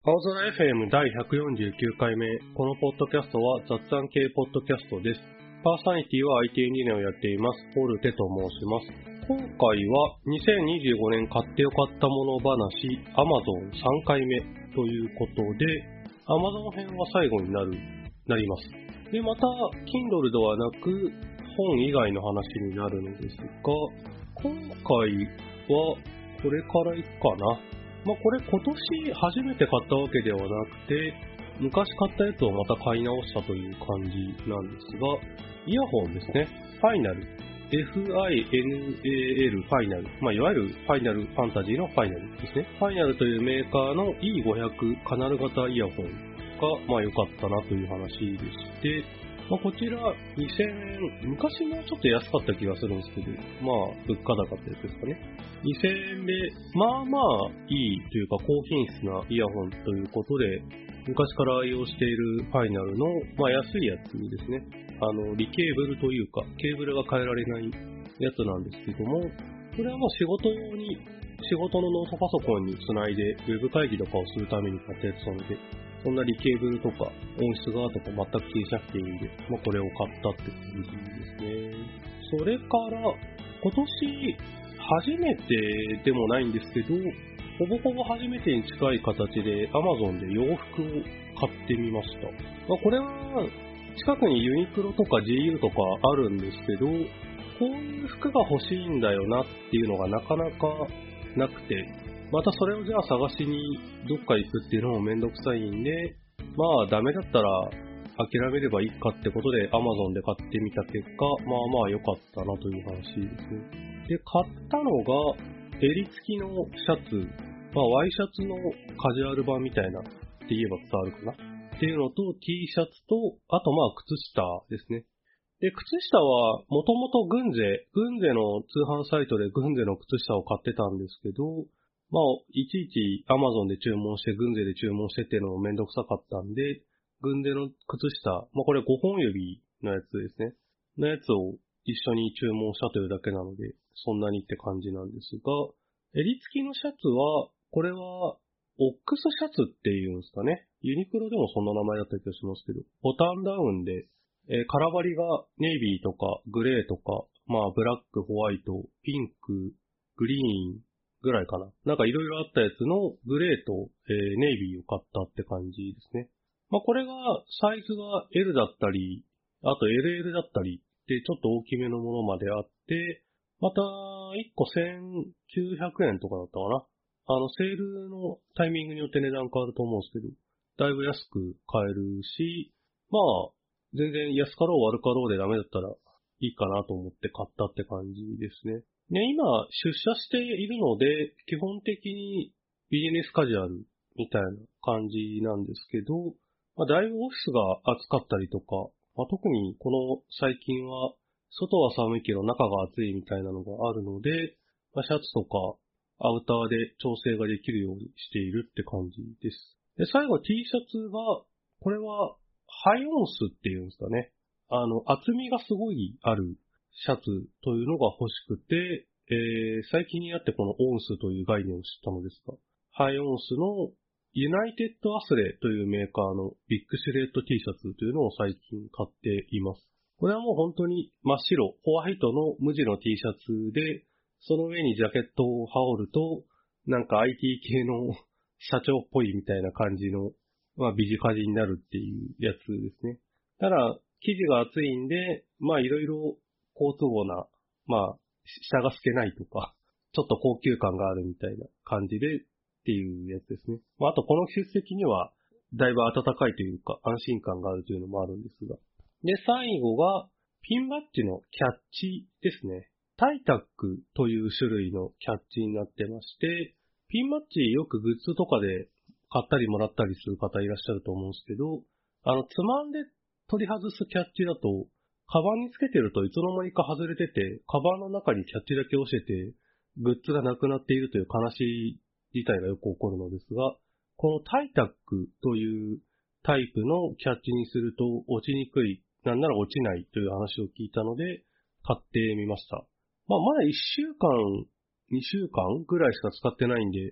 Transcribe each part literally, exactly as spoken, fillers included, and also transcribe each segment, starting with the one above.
青空 エフエム だいひゃくよんじゅうきゅうかいめ。このポッドキャストは雑談系ポッドキャストです。パーソナリティは アイティー エンジニアをやっています、ポルテと申します。今回はにせんにじゅうごねん買ってよかったもの話 Amazon さんかいめということで、Amazon 編は最後になる、なります。で、また Kindle ではなく本以外の話になるのですが、今回はこれからいくかな。まあこれ今年初めて買ったわけではなくて、昔買ったやつをまた買い直したという感じなんですが、イヤホンですね。ファイナル。エフアイエヌエーエル ファイナル。まあいわゆるファイナルファンタジーのファイナルですね。ファイナルというメーカーの イーごひゃく カナル型イヤホンがまあ良かったなという話でして、まあ、こちらにせんえん、昔もちょっと安かった気がするんですけど、まあ物価高ってやつですかね。にせんえんで、まあまあいいというか高品質なイヤホンということで、昔から愛用しているファイナルの、まあ、安いやつですね。あの、リケーブルというか、ケーブルが変えられないやつなんですけども、これはもう仕事用に、仕事のノートパソコンにつないで、ウェブ会議とかをするために買ったやつなので、そんなリケーブルとか音質がとか全く気にしなくていいんで、まあ、これを買ったって感じですね。それから、今年、初めてでもないんですけど、ほぼほぼ初めてに近い形で Amazon で洋服を買ってみました。まあ、これは近くにユニクロとか ジーユー とかあるんですけど、こういう服が欲しいんだよなっていうのがなかなかなくて、またそれをじゃあ探しにどっか行くっていうのもめんどくさいんで、まあダメだったら諦めればいいかってことで Amazon で買ってみた結果、まあまあ良かったなという話ですね。で、買ったのが襟付きのシャツ、まあ、ワイシャツのカジュアル版みたいなって言えば伝わるかなっていうのと T シャツと、あとまあ靴下ですね。で、靴下はもともとグンゼ、グンゼの通販サイトでグンゼの靴下を買ってたんですけど、まあ、いちいち Amazon で注文して、グンゼで注文してっていうのもめんどくさかったんで、グンゼの靴下、まあこれごほん指のやつですね。のやつを一緒に注文したというだけなので、そんなにって感じなんですが、襟付きのシャツは、これは、オックスシャツっていうんですかね。ユニクロでもそんな名前だった気がしますけど、ボタンダウンで、えー、カラバリがネイビーとかグレーとか、まあブラック、ホワイト、ピンク、グリーンぐらいかな。なんかいろいろあったやつのグレーと、えー、ネイビーを買ったって感じですね。まあこれがサイズが エル だったり、あと エルエル だったりでちょっと大きめのものまであって、またいっこせんきゅうひゃくえんとかだったかな。あのセールのタイミングによって値段変わると思うんですけど、だいぶ安く買えるし、まあ全然安かろう悪かろうでダメだったらいいかなと思って買ったって感じですね。ね、今出社しているので、基本的にビジネスカジュアルみたいな感じなんですけど、まあ、だいぶオフィスが暑かったりとか、まあ、特にこの最近は外は寒いけど中が暑いみたいなのがあるので、まあ、シャツとかアウターで調整ができるようにしているって感じです。で、最後 T シャツが、これはハイオンスっていうんですかね。あの、厚みがすごいあるシャツというのが欲しくて、えー、最近になってこのオンスという概念を知ったのですが、ハイオンスのユナイテッドアスレというメーカーのビッグシルエット T シャツというのを最近買っています。これはもう本当に真っ白、ホワイトの無地の T シャツで、その上にジャケットを羽織ると、なんか アイティー 系の社長っぽいみたいな感じの、まあビジカジになるっていうやつですね。ただ、生地が厚いんで、まあいろいろ好都合な、まあ下が透けないとか、ちょっと高級感があるみたいな感じでっていうやつですね。まああとこの季節的にはだいぶ暖かいというか安心感があるというのもあるんですが。で、最後がピンバッジのキャッチですね。タイタックという種類のキャッチになってまして、ピンバッジよくグッズとかで買ったりもらったりする方いらっしゃると思うんですけど、あの、つまんで取り外すキャッチだと、カバンにつけてるといつの間にか外れてて、カバンの中にキャッチだけ落ちてて、グッズがなくなっているという悲しい事態がよく起こるのですが、このタイタックというタイプのキャッチにすると落ちにくい、なんなら落ちないという話を聞いたので、買ってみました。まあ、まだいっしゅうかん、にしゅうかんぐらいしか使ってないんで、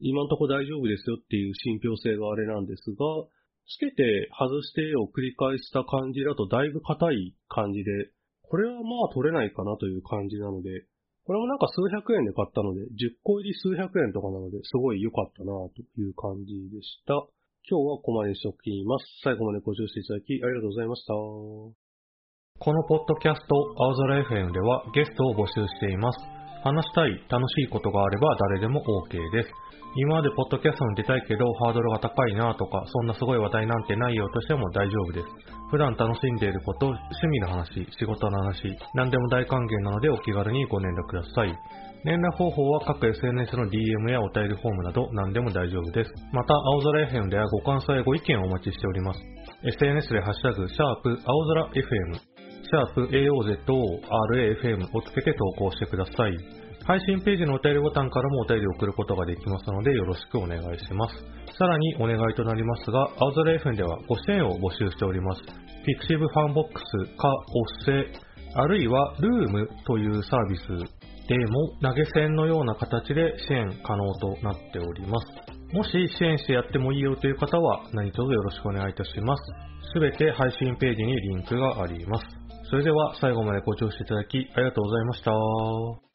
今んとこ大丈夫ですよっていう信憑性があれなんですが、つけて外してを繰り返した感じだとだいぶ硬い感じで、これはまあ取れないかなという感じなので、これもなんか数百円で買ったので、じゅっこ入り数百円とかなので、すごい良かったなという感じでした。今日はここまでにしておきます。最後までご視聴していただきありがとうございました。 このポッドキャスト、青空 エフエム ではゲストを募集しています。話したい、楽しいことがあれば誰でも OK です。今までポッドキャストに出たいけどハードルが高いなとか、そんなすごい話題なんてないよとしても大丈夫です。普段楽しんでいること、趣味の話、仕事の話、何でも大歓迎なのでお気軽にご連絡ください。連絡方法は各 エスエヌエス の ディーエム やお便りフォームなど何でも大丈夫です。また、青空 エフエム ではご感想やご意見をお待ちしております。エスエヌエス でハッシュタグ、シャープ、青空 エフエム、シャープ エーオーゼットオーアールエーエフエム をつけて投稿してください。配信ページのお便りボタンからもお便りを送ることができますのでよろしくお願いします。さらにお願いとなりますが、青空 エフエム ではご支援を募集しております。ピクシブファンボックスかおっせ、あるいはルームというサービスでも投げ銭のような形で支援可能となっております。もし支援してやってもいいよという方は何卒よろしくお願いいたします。すべて配信ページにリンクがあります。それでは最後までご視聴していただきありがとうございました。